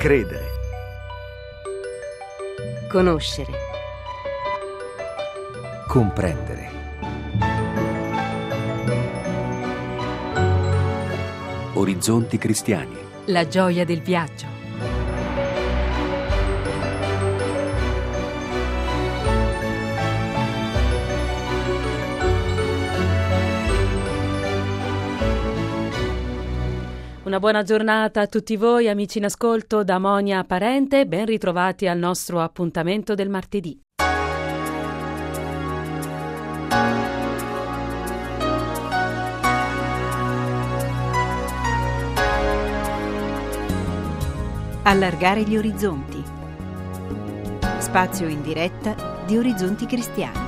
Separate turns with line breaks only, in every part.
Credere.
Conoscere.
Comprendere. Orizzonti cristiani.
La gioia del viaggio. Una buona giornata a tutti voi, amici in ascolto, da Monia Parente. Ben ritrovati al nostro appuntamento del martedì.
Allargare gli orizzonti. Spazio in diretta di Orizzonti Cristiani.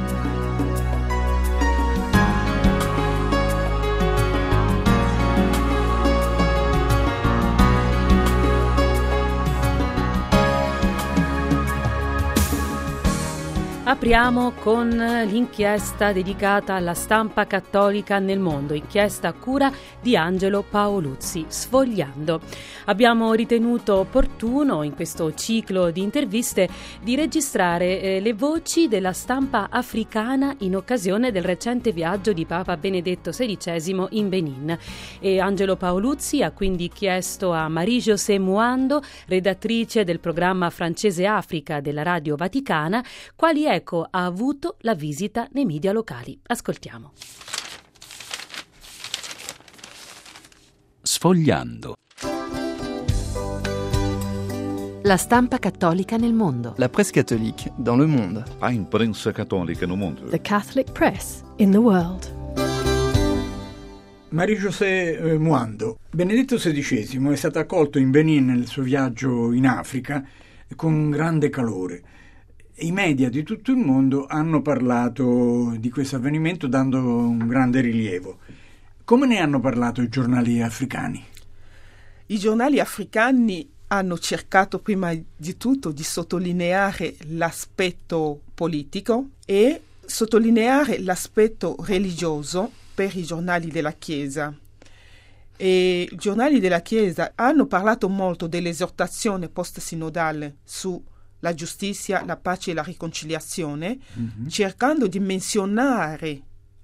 Apriamo con l'inchiesta dedicata alla stampa cattolica nel mondo, inchiesta a cura di Angelo Paoluzzi, Sfogliando. Abbiamo ritenuto opportuno in questo ciclo di interviste di registrare le voci della stampa africana in occasione del recente viaggio di Papa Benedetto XVI in Benin. E Angelo Paoluzzi ha quindi chiesto a Marie-José Muando, redattrice del programma francese Africa della Radio Vaticana, quali ha avuto la visita nei media locali. Ascoltiamo.
Sfogliando.
La stampa cattolica nel mondo.
La presse catholique dans le monde.
A imprensa cattolica no mundo.
The Catholic press in the world.
Marie-José Muando. Benedetto XVI è stato accolto in Benin nel suo viaggio in Africa con grande calore. I media di tutto il mondo hanno parlato di questo avvenimento dando un grande rilievo. Come ne hanno parlato i giornali africani?
I giornali africani hanno cercato prima di tutto di sottolineare l'aspetto politico e sottolineare l'aspetto religioso per i giornali della Chiesa. E i giornali della Chiesa hanno parlato molto dell'esortazione post-sinodale su la giustizia, la pace e la riconciliazione, cercando di menzionare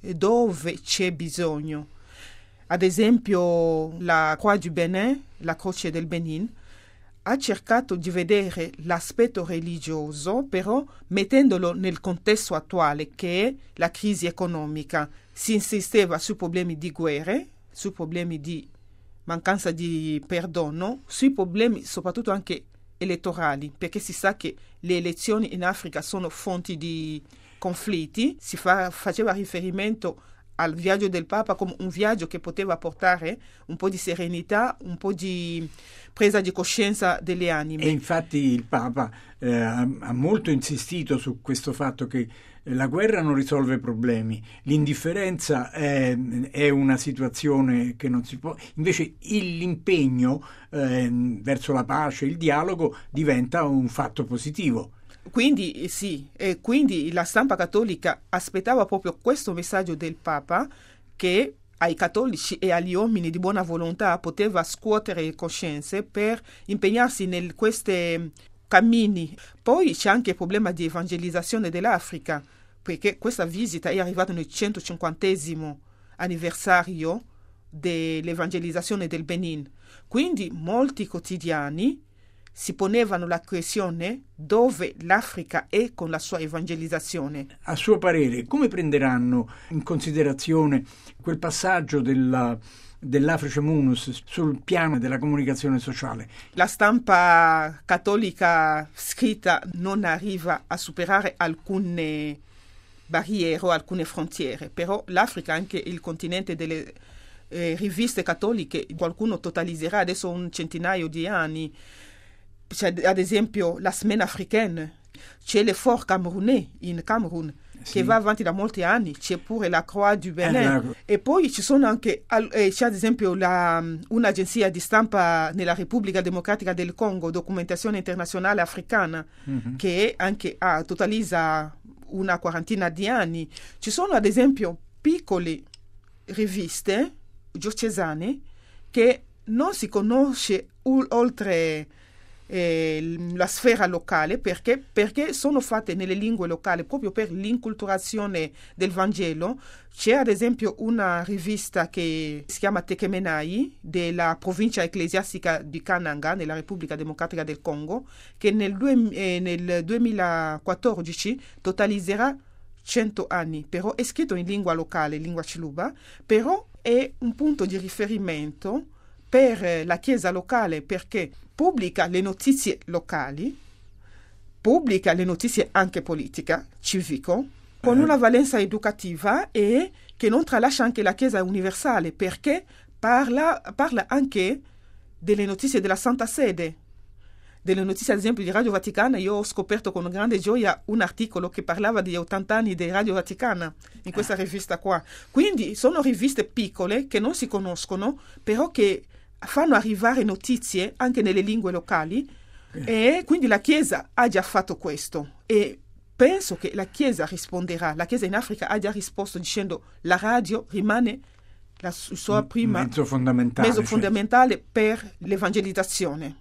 dove c'è bisogno. Ad esempio, la Croix du Bénin, la Croce del Benin, ha cercato di vedere l'aspetto religioso, però mettendolo nel contesto attuale, che è la crisi economica. Si insisteva sui problemi di guerre, sui problemi di mancanza di perdono, sui problemi soprattutto anche elettorali, perché si sa che le elezioni in Africa sono fonti di conflitti. Si faceva riferimento al viaggio del Papa come un viaggio che poteva portare un po' di serenità, un po' di presa di coscienza delle anime.
E infatti il Papa ha molto insistito su questo fatto che la guerra non risolve problemi, l'indifferenza è una situazione che non si può, invece l'impegno verso la pace, il dialogo diventa un fatto positivo.
Quindi sì, e quindi la stampa cattolica aspettava proprio questo messaggio del Papa, che ai cattolici e agli uomini di buona volontà poteva scuotere le coscienze per impegnarsi in questi cammini. Poi c'è anche il problema di evangelizzazione dell'Africa, perché questa visita è arrivata nel 150° anniversario dell'evangelizzazione del Benin. Quindi molti quotidiani si ponevano la questione dove l'Africa è con la sua evangelizzazione.
A suo parere, come prenderanno in considerazione quel passaggio dell'Africe Munus sul piano della comunicazione sociale?
La stampa cattolica scritta non arriva a superare alcune barriere o alcune frontiere, però l'Africa è anche il continente delle riviste cattoliche. Qualcuno totalizzerà adesso un centinaio di anni. C'è ad esempio la Semaine africaine, c'è l'Effort camerounais in Camerun, che va avanti da molti anni, c'è pure la Croix du Bénin, e poi ci sono anche, c'è ad esempio un'agenzia di stampa nella Repubblica Democratica del Congo, Documentazione Internazionale Africana, che anche totalizza una quarantina di anni. Ci sono ad esempio piccole riviste diocesane che non si conosce oltre la sfera locale, perché sono fatte nelle lingue locali proprio per l'inculturazione del Vangelo. C'è ad esempio una rivista che si chiama Tekemenai della provincia ecclesiastica di Kananga nella Repubblica Democratica del Congo, che nel 2014 totalizzerà 100 anni, però è scritto in lingua locale, lingua Chiluba, però è un punto di riferimento per la Chiesa locale, perché pubblica le notizie locali, pubblica le notizie anche politica, civico, con una valenza educativa e che non tralascia anche la Chiesa universale, perché parla anche delle notizie della Santa Sede, delle notizie ad esempio di Radio Vaticana. Io ho scoperto con grande gioia un articolo che parlava degli 80 anni di Radio Vaticana in questa rivista qua. Quindi sono riviste piccole che non si conoscono, però che fanno arrivare notizie anche nelle lingue locali, e quindi la Chiesa ha già fatto questo e penso che la Chiesa risponderà. La Chiesa in Africa ha già risposto dicendo la radio rimane il suo primo
mezzo fondamentale
per l'evangelizzazione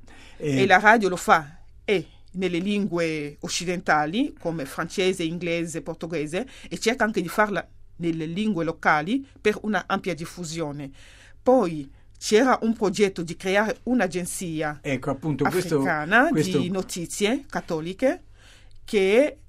e la radio lo fa nelle lingue occidentali come francese, inglese, portoghese, e cerca anche di farla nelle lingue locali per una ampia diffusione. Poi c'era un progetto di creare un'agenzia africana di notizie cattoliche che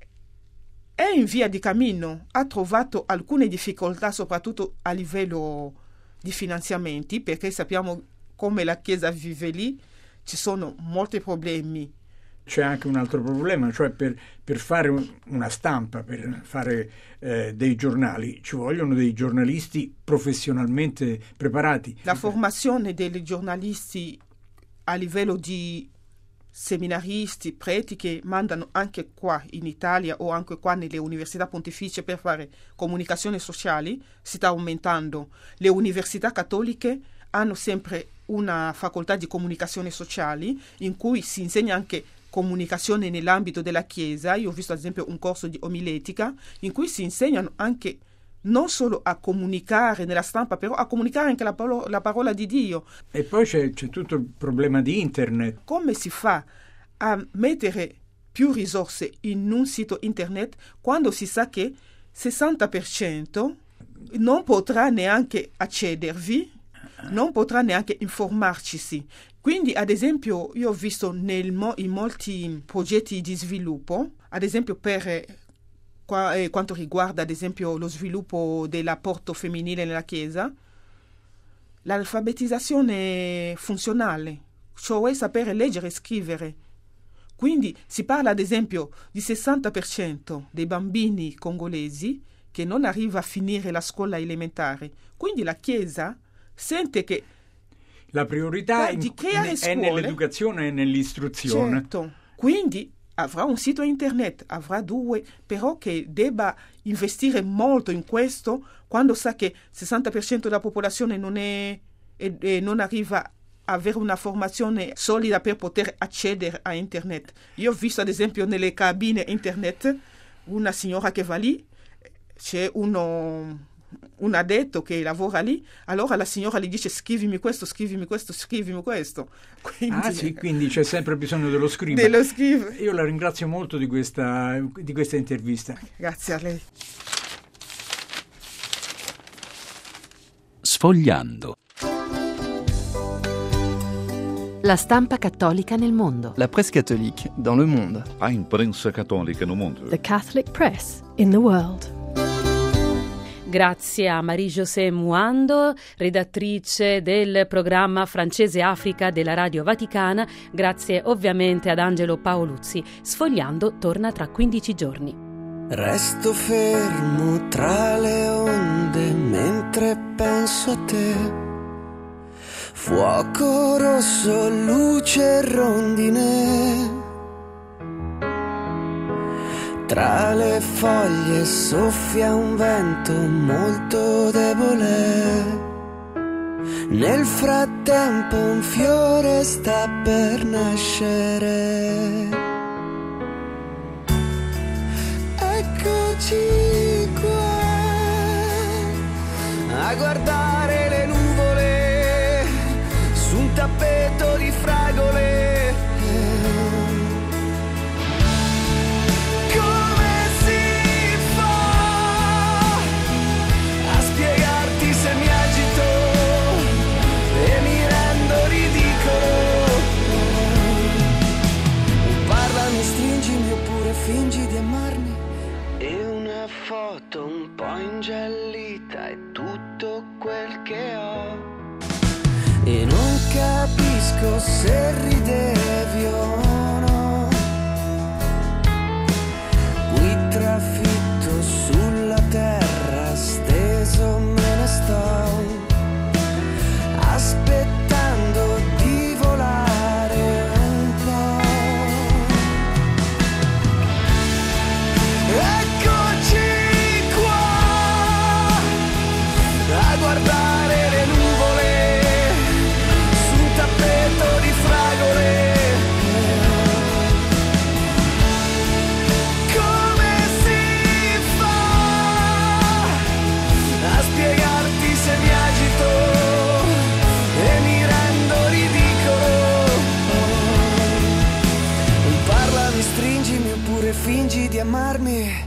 è in via di cammino, ha trovato alcune difficoltà soprattutto a livello di finanziamenti, perché sappiamo come la Chiesa vive lì, ci sono molti problemi.
C'è anche un altro problema, cioè per fare una stampa, per fare dei giornali, ci vogliono dei giornalisti professionalmente preparati.
La formazione dei giornalisti a livello di seminaristi, preti che mandano anche qua in Italia o anche qua nelle università pontificie per fare comunicazione sociali si sta aumentando. Le università cattoliche hanno sempre una facoltà di comunicazione sociali in cui si insegna anche comunicazione nell'ambito della Chiesa. Io ho visto ad esempio un corso di omiletica in cui si insegnano anche non solo a comunicare nella stampa, però a comunicare anche la parola di Dio.
E poi c'è tutto il problema di internet.
Come si fa a mettere più risorse in un sito internet quando si sa che 60% non potrà neanche accedervi, non potrà neanche informarci? Quindi, ad esempio, io ho visto in molti progetti di sviluppo, ad esempio per quanto riguarda, ad esempio, lo sviluppo dell'apporto femminile nella Chiesa, l'alfabetizzazione funzionale, cioè sapere leggere e scrivere. Quindi si parla, ad esempio, di 60% dei bambini congolesi che non arriva a finire la scuola elementare. Quindi la Chiesa sente che
la priorità
è
nell'educazione e nell'istruzione.
Certo. Quindi avrà un sito internet, avrà 2, però che debba investire molto in questo quando sa che 60% della popolazione non arriva a avere una formazione solida per poter accedere a internet. Io ho visto ad esempio nelle cabine internet una signora che va lì, c'è un addetto che lavora lì, allora la signora gli dice scrivimi questo.
Quindi c'è sempre bisogno dello scriba. Io la ringrazio molto di questa intervista.
Grazie a lei.
Sfogliando.
La stampa cattolica nel mondo.
La presse catholique dans le monde.
A imprensa cattolica no mundo.
The Catholic Press in the world.
Grazie a Marie-José Muando, redattrice del programma Francese Africa della Radio Vaticana. Grazie ovviamente ad Angelo Paoluzzi. Sfogliando torna tra 15 giorni.
Resto fermo tra le onde mentre penso a te. Fuoco rosso, luce rondine. Tra le foglie soffia un vento molto debole. Nel frattempo un fiore sta per nascere. Eccoci qua a guardare le nuvole su un tappeto di fragole. Fingi di amarmi e una foto un po' ingiallita è tutto quel che ho. E non capisco se ridevi o no. Qui trafitto sulla terra steso me ne sto, aspettando di volare un po'. Guardare le nuvole su un tappeto di fragole. Come si fa a spiegarti se mi agito e mi rendo ridicolo? Parlami, stringimi oppure fingi di amarmi.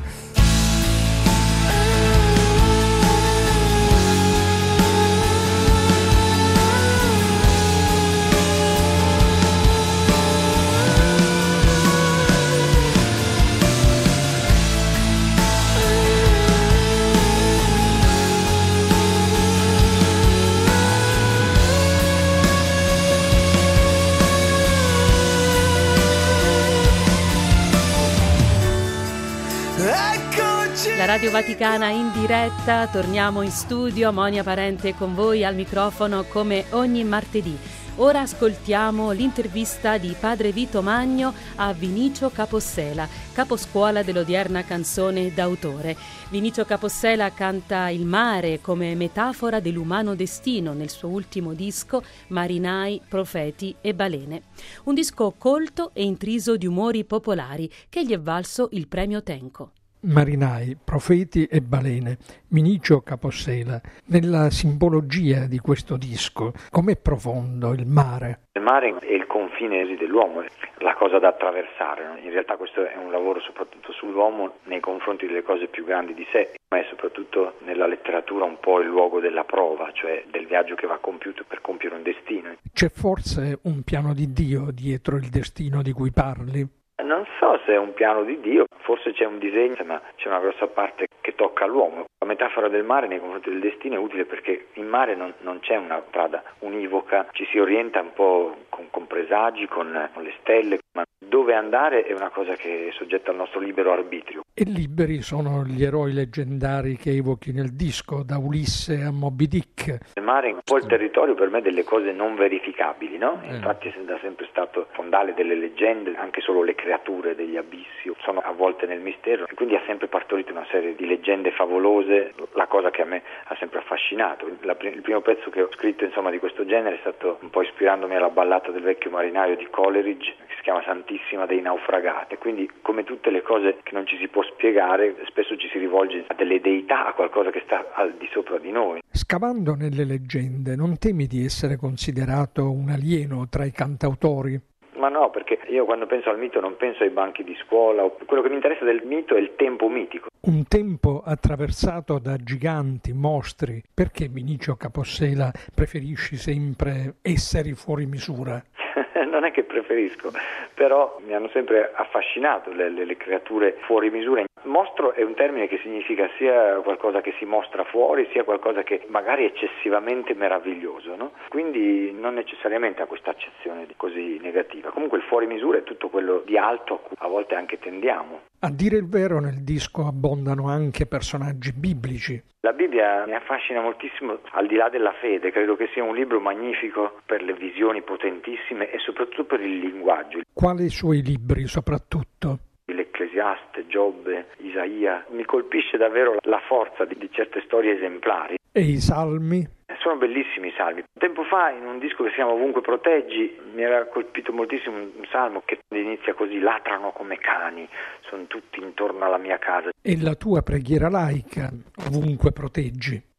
La Radio Vaticana in diretta, torniamo in studio, Monia Parente con voi al microfono come ogni martedì. Ora ascoltiamo l'intervista di padre Vito Magno a Vinicio Capossela, caposcuola dell'odierna canzone d'autore. Vinicio Capossela canta il mare come metafora dell'umano destino nel suo ultimo disco Marinai, Profeti e Balene. Un disco colto e intriso di umori popolari che gli è valso il premio Tenco.
Marinai, Profeti e Balene, Vinicio Capossela. Nella simbologia di questo disco, com'è profondo il mare?
Il mare è il confine dell'uomo, la cosa da attraversare. In realtà questo è un lavoro soprattutto sull'uomo nei confronti delle cose più grandi di sé, ma è soprattutto nella letteratura un po' il luogo della prova, cioè del viaggio che va compiuto per compiere un destino.
C'è forse un piano di Dio dietro il destino di cui parli?
Non so se è un piano di Dio, forse c'è un disegno, ma c'è una grossa parte che tocca all'uomo. La metafora del mare nei confronti del destino è utile perché in mare non c'è una strada univoca, ci si orienta un po' con presagi, con le stelle, ma dove andare è una cosa che è soggetta al nostro libero arbitrio.
E liberi sono gli eroi leggendari che evochi nel disco, da Ulisse a Moby Dick.
Il mare è un po' il territorio per me delle cose non verificabili, no? Infatti è sempre stato fondale delle leggende, anche solo le creature degli abissi sono avvolte nel mistero e quindi ha sempre partorito una serie di leggende favolose, la cosa che a me ha sempre affascinato. Il primo pezzo che ho scritto di questo genere è stato un po' ispirandomi alla ballata del vecchio marinaio di Coleridge, che si chiama Santissima dei naufragati. Quindi, come tutte le cose che non ci si può spiegare, spesso ci si rivolge a delle deità, a qualcosa che sta al di sopra di noi.
Scavando nelle leggende, non temi di essere considerato un alieno tra i cantautori?
Ma no, perché io quando penso al mito non penso ai banchi di scuola. Quello che mi interessa del mito è il tempo mitico.
Un tempo attraversato da giganti, mostri. Perché, Vinicio Capossela, preferisci sempre esseri fuori misura?
Non è che preferisco, però mi hanno sempre affascinato le creature fuori misura. Mostro è un termine che significa sia qualcosa che si mostra fuori, sia qualcosa che magari è eccessivamente meraviglioso, no? Quindi non necessariamente ha questa accezione così negativa. Comunque il fuori misura è tutto quello di alto a cui a volte anche tendiamo.
A dire il vero, nel disco abbondano anche personaggi biblici.
La Bibbia mi affascina moltissimo, al di là della fede. Credo che sia un libro magnifico per le visioni potentissime e soprattutto per il linguaggio.
Quali suoi libri soprattutto?
L'Ecclesiaste, Giobbe, Isaia. Mi colpisce davvero la forza di certe storie esemplari.
E i Salmi?
Sono bellissimi i salmi. Tempo fa, in un disco che si chiama Ovunque Proteggi, mi era colpito moltissimo un salmo che inizia così: latrano come cani, sono tutti intorno alla mia casa.
E la tua preghiera laica, Ovunque Proteggi?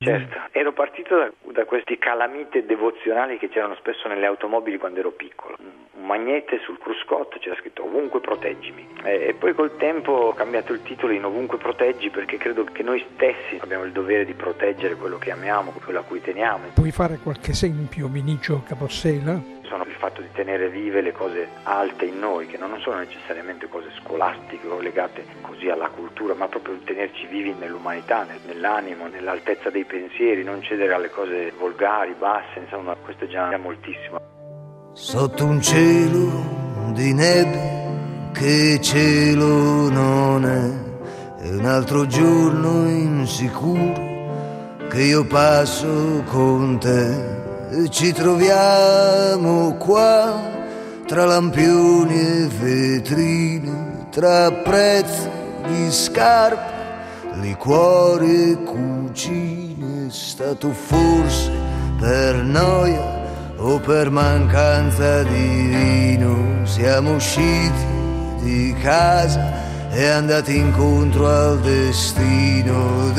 Certo, ero partito da questi calamite devozionali che c'erano spesso nelle automobili quando ero piccolo. Un magnete sul cruscotto c'era scritto ovunque proteggimi, e poi col tempo ho cambiato il titolo in ovunque proteggi, perché credo che noi stessi abbiamo il dovere di proteggere quello che amiamo, quello a cui teniamo.
Puoi fare qualche esempio, Vinicio Capossela?
Sono il fatto di tenere vive le cose alte in noi, che non sono necessariamente cose scolastiche o legate così alla cultura, ma proprio tenerci vivi nell'umanità, nell'animo, nell'altezza dei pensieri, non cedere alle cose volgari, basse, insomma questo già è moltissimo.
Sotto un cielo di neve che cielo non è un altro giorno insicuro che io passo con te. Ci troviamo qua tra lampioni e vetrine, tra prezzi di scarpe, liquori e cucine. È stato forse per noia o per mancanza di vino, siamo usciti di casa e andati incontro al destino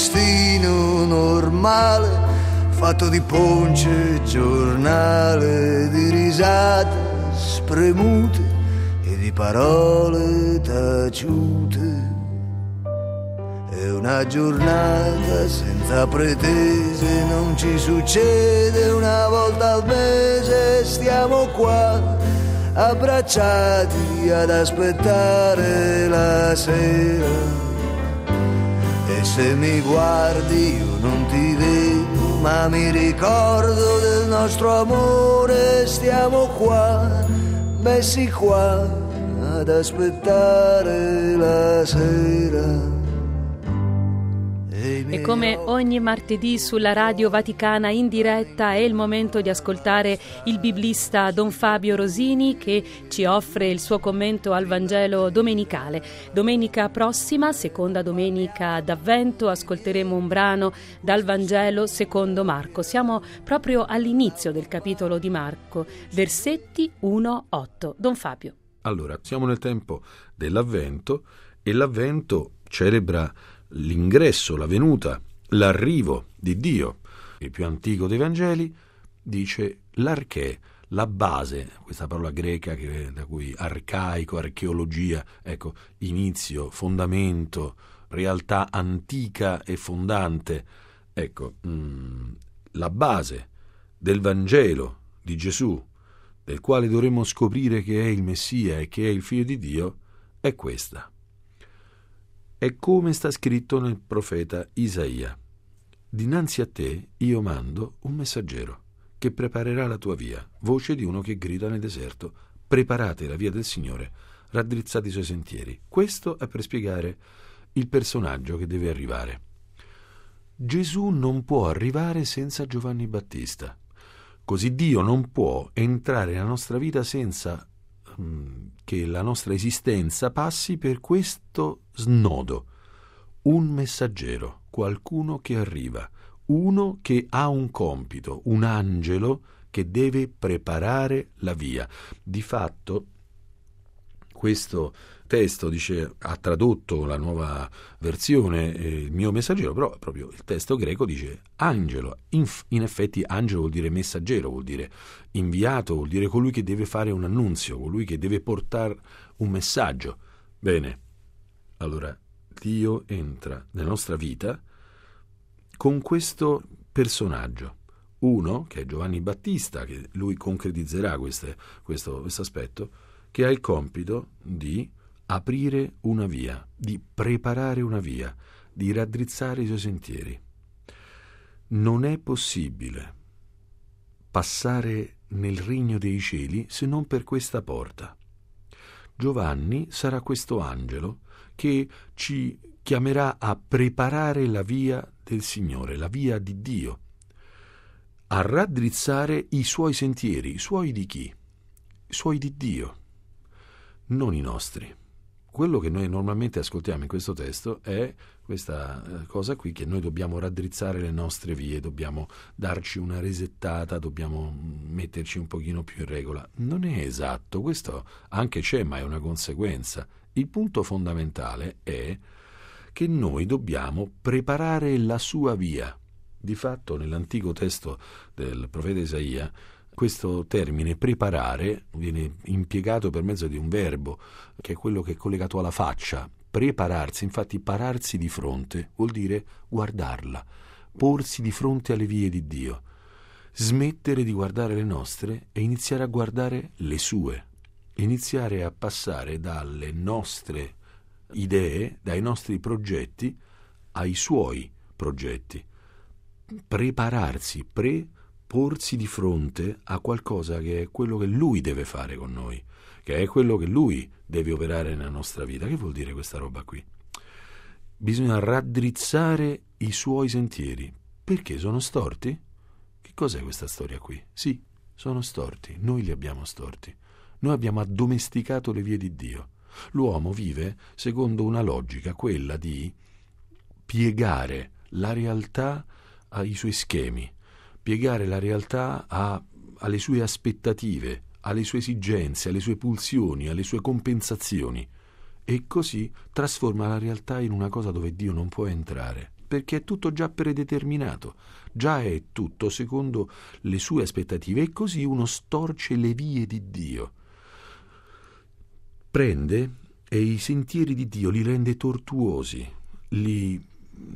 normale, fatto di ponce, giornale, di risate spremute e di parole taciute. È una giornata senza pretese, non ci succede una volta al mese. Stiamo qua abbracciati ad aspettare la sera. E se mi guardi io non ti vedo, ma mi ricordo del nostro amore. Stiamo qua, messi qua ad aspettare la sera.
E come ogni martedì sulla Radio Vaticana in diretta è il momento di ascoltare il biblista Don Fabio Rosini, che ci offre il suo commento al Vangelo domenicale. Domenica prossima, seconda domenica d'Avvento, ascolteremo un brano dal Vangelo secondo Marco. Siamo proprio all'inizio del capitolo di Marco, versetti 1-8. Don Fabio.
Allora, siamo nel tempo dell'Avvento e l'Avvento celebra l'ingresso, la venuta, l'arrivo di Dio. Il più antico dei Vangeli dice l'archè, la base, questa parola greca da cui arcaico, archeologia, ecco, inizio, fondamento, realtà antica e fondante. Ecco, la base del Vangelo di Gesù, del quale dovremmo scoprire che è il Messia e che è il Figlio di Dio, è questa. È come sta scritto nel profeta Isaia: dinanzi a te io mando un messaggero che preparerà la tua via, voce di uno che grida nel deserto: preparate la via del Signore, raddrizzate i suoi sentieri. Questo è per spiegare il personaggio che deve arrivare. Gesù non può arrivare senza Giovanni Battista, così Dio non può entrare nella nostra vita senza che la nostra esistenza passi per questo snodo: un messaggero, qualcuno che arriva, uno che ha un compito, un angelo che deve preparare la via. Di fatto questo testo ha tradotto la nuova versione, il mio messaggero, però proprio il testo greco dice angelo. In effetti angelo vuol dire messaggero, vuol dire inviato, vuol dire colui che deve fare un annunzio, colui che deve portare un messaggio. Bene, allora Dio entra nella nostra vita con questo personaggio, uno che è Giovanni Battista, che lui concretizzerà questo aspetto, che ha il compito di aprire una via, di preparare una via, di raddrizzare i suoi sentieri. Non è possibile passare nel regno dei cieli se non per questa porta. Giovanni sarà questo angelo che ci chiamerà a preparare la via del Signore, la via di Dio, a raddrizzare i suoi sentieri. I suoi di chi? I suoi di Dio, non i nostri. Quello che noi normalmente ascoltiamo in questo testo è questa cosa qui, che noi dobbiamo raddrizzare le nostre vie, dobbiamo darci una resettata, dobbiamo metterci un pochino più in regola. Non è esatto, questo anche c'è, ma è una conseguenza. Il punto fondamentale è che noi dobbiamo preparare la sua via. Di fatto, nell'antico testo del profeta Isaia, questo termine preparare viene impiegato per mezzo di un verbo, che è quello che è collegato alla faccia. Prepararsi, infatti pararsi di fronte vuol dire guardarla, porsi di fronte alle vie di Dio, smettere di guardare le nostre e iniziare a guardare le sue, iniziare a passare dalle nostre idee, dai nostri progetti ai suoi progetti. Prepararsi, porsi di fronte a qualcosa che è quello che Lui deve fare con noi, che è quello che Lui deve operare nella nostra vita. Che vuol dire questa roba qui? Bisogna raddrizzare i suoi sentieri. Perché sono storti? Che cos'è questa storia qui? Sì, sono storti, noi li abbiamo storti. Noi abbiamo addomesticato le vie di Dio. L'uomo vive secondo una logica, quella di piegare la realtà ai suoi schemi, piegare la realtà alle sue aspettative, alle sue esigenze, alle sue pulsioni, alle sue compensazioni, e così trasforma la realtà in una cosa dove Dio non può entrare, perché è tutto già predeterminato, già è tutto secondo le sue aspettative, e così uno storce le vie di Dio, prende e i sentieri di Dio li rende tortuosi, li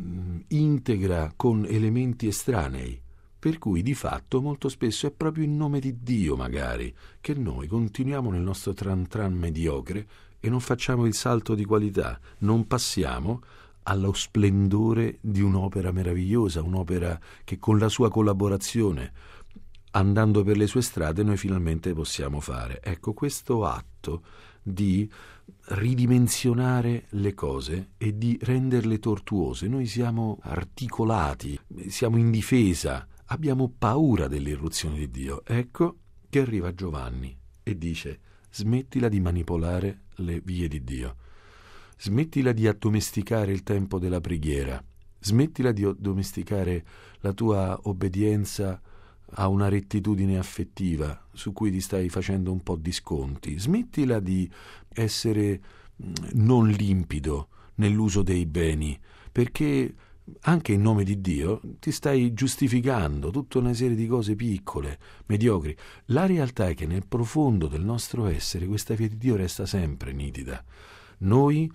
integra con elementi estranei, per cui di fatto molto spesso è proprio in nome di Dio magari che noi continuiamo nel nostro tran tran mediocre e non facciamo il salto di qualità, non passiamo allo splendore di un'opera meravigliosa, un'opera che con la sua collaborazione, andando per le sue strade, noi finalmente possiamo fare. Ecco, questo atto di ridimensionare le cose e di renderle tortuose. Noi siamo articolati, siamo in difesa, abbiamo paura dell'irruzione di Dio. Ecco che arriva Giovanni e dice: smettila di manipolare le vie di Dio, smettila di addomesticare il tempo della preghiera, smettila di addomesticare la tua obbedienza a una rettitudine affettiva su cui ti stai facendo un po' di sconti, smettila di essere non limpido nell'uso dei beni, perché anche in nome di Dio ti stai giustificando tutta una serie di cose piccole, mediocri. La realtà è che nel profondo del nostro essere questa via di Dio resta sempre nitida. Noi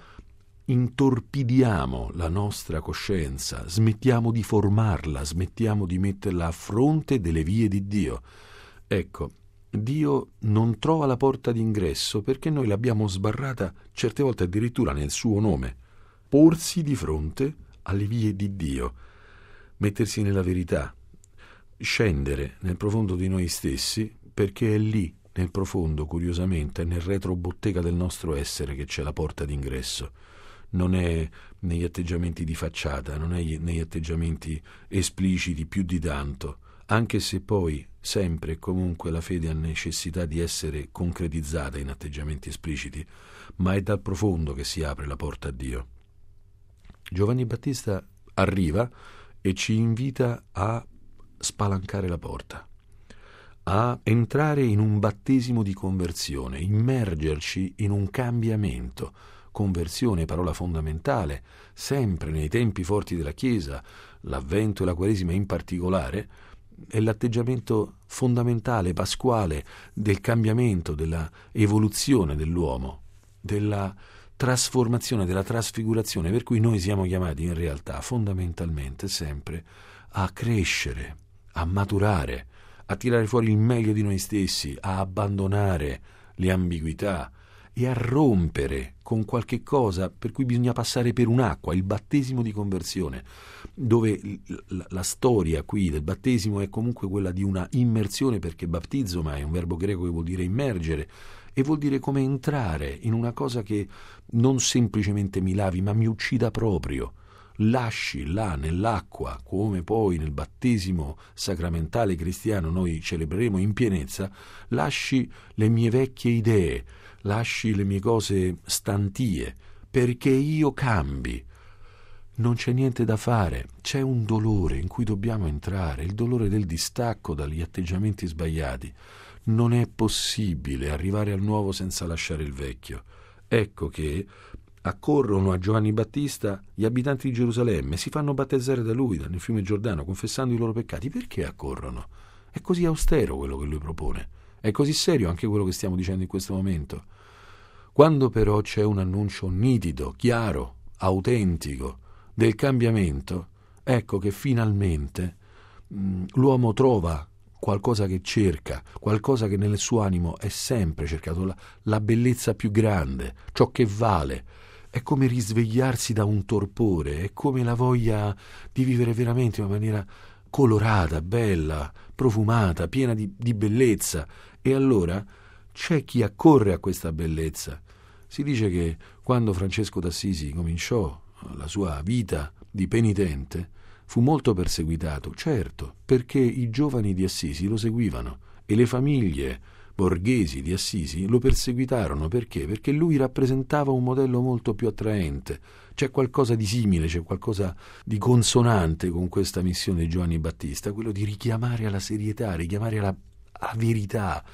intorpidiamo la nostra coscienza, smettiamo di formarla, smettiamo di metterla a fronte delle vie di Dio. Ecco, Dio non trova la porta d'ingresso perché noi l'abbiamo sbarrata certe volte addirittura nel suo nome. Porsi di fronte alle vie di Dio, mettersi nella verità, scendere nel profondo di noi stessi, perché è lì, nel profondo, curiosamente, nel retrobottega del nostro essere che c'è la porta d'ingresso. Non è negli atteggiamenti di facciata, non è negli atteggiamenti espliciti più di tanto, anche se poi sempre e comunque la fede ha necessità di essere concretizzata in atteggiamenti espliciti, ma è dal profondo che si apre la porta a Dio. Giovanni Battista arriva e ci invita a spalancare la porta, a entrare in un battesimo di conversione, immergerci in un cambiamento. Conversione, parola fondamentale, sempre nei tempi forti della Chiesa, l'Avvento e la Quaresima in particolare, è l'atteggiamento fondamentale, pasquale, del cambiamento, della evoluzione dell'uomo, della trasformazione, della trasfigurazione, per cui noi siamo chiamati in realtà fondamentalmente sempre a crescere, a maturare, a tirare fuori il meglio di noi stessi, a abbandonare le ambiguità e a rompere con qualche cosa per cui bisogna passare per un'acqua, il battesimo di conversione, dove la storia qui del battesimo è comunque quella di una immersione, perché battizoma è un verbo greco che vuol dire immergere e vuol dire come entrare in una cosa che non semplicemente mi lavi ma mi uccida proprio. Lasci là nell'acqua, come poi nel battesimo sacramentale cristiano noi celebreremo in pienezza, lasci le mie vecchie idee, lasci le mie cose stantie, perché io cambi. Non c'è niente da fare, c'è un dolore in cui dobbiamo entrare, il dolore del distacco dagli atteggiamenti sbagliati. Non è possibile arrivare al nuovo senza lasciare il vecchio. Ecco che accorrono a Giovanni Battista gli abitanti di Gerusalemme, si fanno battezzare da lui nel fiume Giordano, confessando i loro peccati. Perché accorrono? È così austero quello che lui propone, è così serio anche quello che stiamo dicendo in questo momento. Quando però c'è un annuncio nitido, chiaro, autentico del cambiamento, ecco che finalmente l'uomo trova qualcosa che cerca, qualcosa che nel suo animo è sempre cercato, la bellezza più grande, ciò che vale. È come risvegliarsi da un torpore, è come la voglia di vivere veramente in una maniera colorata, bella, profumata, piena di bellezza. E allora c'è chi accorre a questa bellezza. Si dice che quando Francesco d'Assisi cominciò la sua vita di penitente, fu molto perseguitato, certo, perché i giovani di Assisi lo seguivano e le famiglie borghesi di Assisi lo perseguitarono. Perché? Perché lui rappresentava un modello molto più attraente. C'è qualcosa di simile, c'è qualcosa di consonante con questa missione di Giovanni Battista, quello di richiamare alla serietà, richiamare alla verità,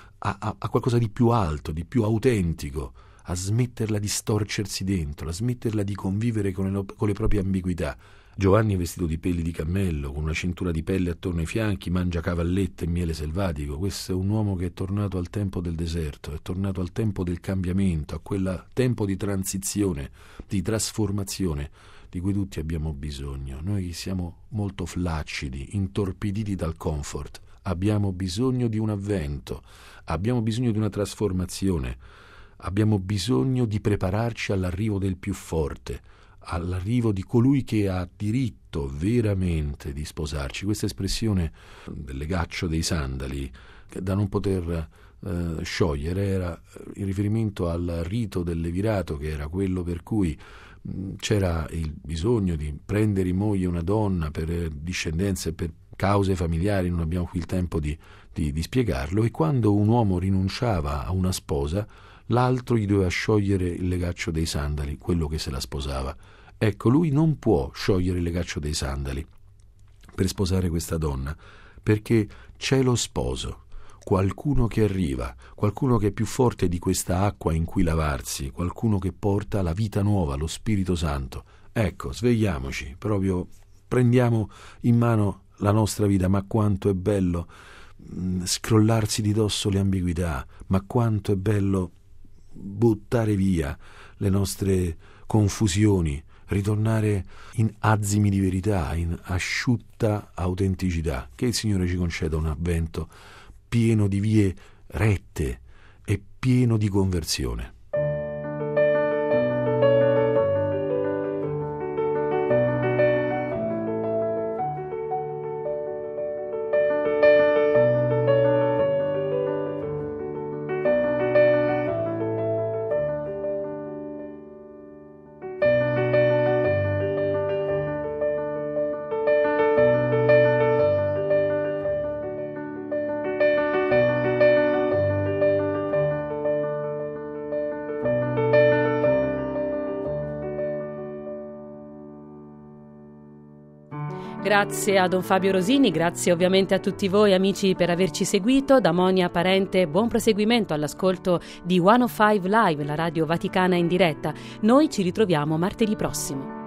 a qualcosa di più alto, di più autentico, a smetterla di storcersi dentro, a smetterla di convivere con le proprie ambiguità. Giovanni è vestito di pelli di cammello, con una cintura di pelle attorno ai fianchi, mangia cavallette e miele selvatico. Questo è un uomo che è tornato al tempo del deserto, è tornato al tempo del cambiamento, a quel tempo di transizione, di trasformazione di cui tutti abbiamo bisogno. Noi siamo molto flaccidi, intorpiditi dal comfort, abbiamo bisogno di un avvento, abbiamo bisogno di una trasformazione, abbiamo bisogno di prepararci all'arrivo del più forte, all'arrivo di colui che ha diritto veramente di sposarci. Questa espressione del legaccio dei sandali, da non poter sciogliere, era in riferimento al rito del levirato, che era quello per cui c'era il bisogno di prendere in moglie una donna per discendenze, per cause familiari, non abbiamo qui il tempo di spiegarlo, e quando un uomo rinunciava a una sposa, l'altro gli doveva sciogliere il legaccio dei sandali, quello che se la sposava. Ecco, lui non può sciogliere il legaccio dei sandali per sposare questa donna, perché c'è lo sposo, qualcuno che arriva, qualcuno che è più forte di questa acqua in cui lavarsi, qualcuno che porta la vita nuova, lo Spirito Santo. Ecco, svegliamoci, proprio prendiamo in mano la nostra vita. Ma quanto è bello scrollarsi di dosso le ambiguità, ma quanto è bello buttare via le nostre confusioni, ritornare in azimi di verità, in asciutta autenticità. Che il Signore ci conceda un avvento pieno di vie rette e pieno di conversione.
Grazie a Don Fabio Rosini, grazie ovviamente a tutti voi amici per averci seguito. Da Monia Parente, buon proseguimento all'ascolto di 105 Live, la radio vaticana in diretta. Noi ci ritroviamo martedì prossimo.